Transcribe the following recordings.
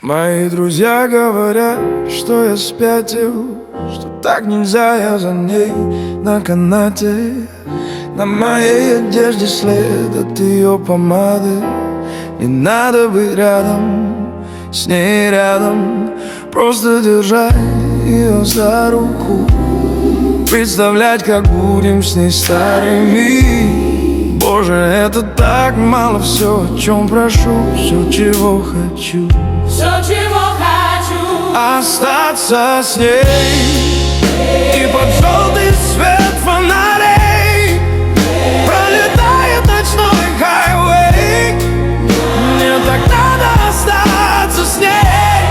Мои друзья говорят, что я спятил, что так нельзя, я за ней на канате. На моей одежде след от ее помады. Не надо быть рядом, с ней рядом, просто держать ее за руку, представлять, как будем с ней старыми. Боже, это так мало, все, о чем прошу, все, чего хочу. Все, чего хочу, остаться с ней и под желтый свет фонарей пролетает ночной хайвей. Мне так надо остаться с ней,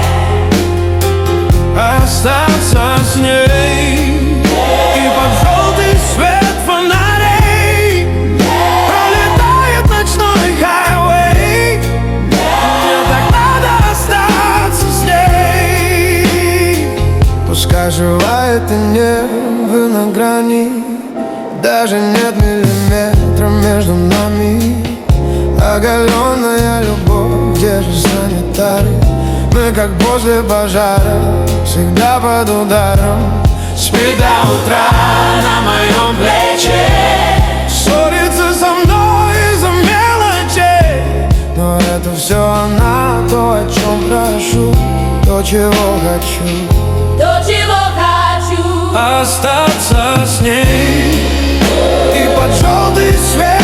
остаться с ней и под желтый свет фонарей пролетает ночной хайвей. Мне так надо остаться с ней. Пускай желает и небо на грани, даже нет миллиметра между нами. Оголенная любовь, где же санитары? Мы как после пожара, всегда под ударом. Спит до утра на моем плече, ссорится со мной из-за мелочей. Но это все она, то, о чем прошу, то, чего хочу. то, чего хочу, Остаться с ней и под желтый свет